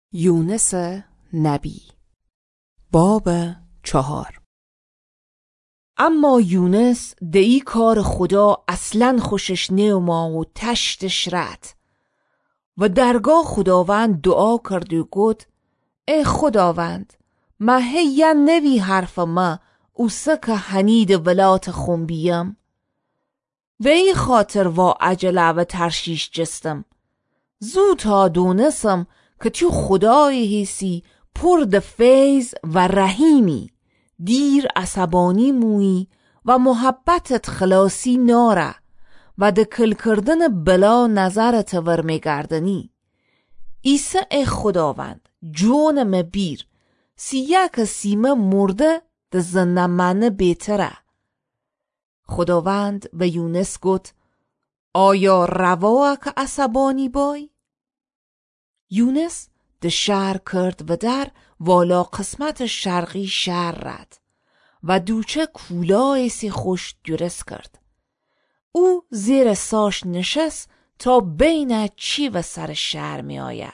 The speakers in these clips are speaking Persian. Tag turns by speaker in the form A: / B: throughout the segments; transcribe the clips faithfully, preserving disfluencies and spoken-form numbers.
A: یونس نبی باب چهار. اما یونس دی کار خدا اصلا خوشش نیوما و تشتش رد و درگاه خداوند دعا کرد و گفت ای خداوند ما هیا نوی حرف ما اوسه که هنید ولات خنبیم و ای خاطر و عجله و ترشیش جستم زود تا دونسم که تو خدای هیسی پر د فیض و رحیمی دیر عصبانی مویی و محبتت خلاصی ناره و د کل کردن بلا نظرت ورمیگردنی ایسا ای خداوند جون مبیر سیه که سیمه مرده د زنمانه بیتره. خداوند و یونس گفت آیا روا که عصبانی بای؟ یونس د شهر کرد و در والا قسمت شرقی شهر رد و دوچه کولای سی خوش درست کرد. او زیر ساش نشست تا بین چی و سر شهر می آید.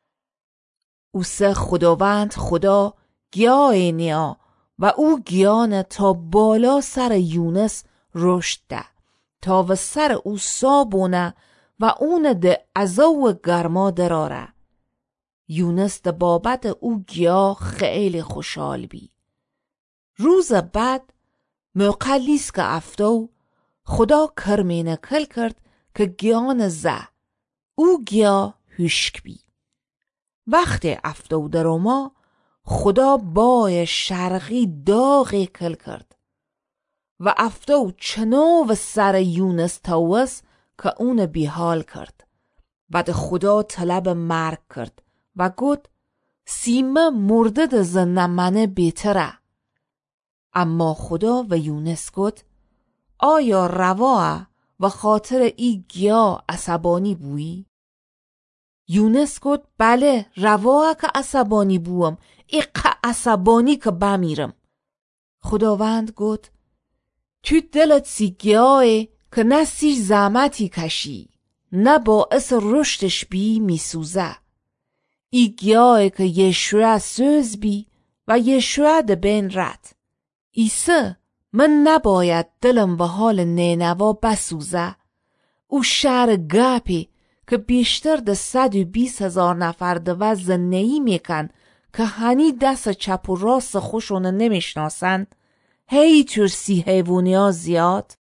A: او سه خداوند خدا گیاه نیا و او گیان تا بالا سر یونس رشد ده تا و سر او سابونه و اون ده ازو و گرما دراره. یونس ده بابت او گیا خیلی خوشحال بی. روز بعد موقعیس که افتو خدا کرمینه کل کرد که گیان زه او گیا هشک بی. وقتی افتو در ما خدا بای شرقی داغی کل کرد و افتو چنو و سر یونس توس که اون بیحال کرد و ده خدا طلب مرگ کرد و گفت سیمه مرده ده زنمانه بیتره. اما خدا و یونس گفت آیا رواه و خاطر ای گیا عصبانی بویی؟ یونس گفت بله رواه که عصبانی بویم ایقا عصبانی که بمیرم. خداوند گفت تو دلت سی گیاه که نه سی زحمتی کشی نه باعث رشدش بی میسوزه. ای گیاه که یشوع سوز بی و یشوع ده بین رد. ایسه من نباید دلم و حال نینوا بسوزه. او شهر گپی که بیشتر ده صد و بیس هزار نفر ده وزن نهی میکن که هنی دست چپ و راست خوشونه نمیشناسن هی ترسی حیوانی ها زیاد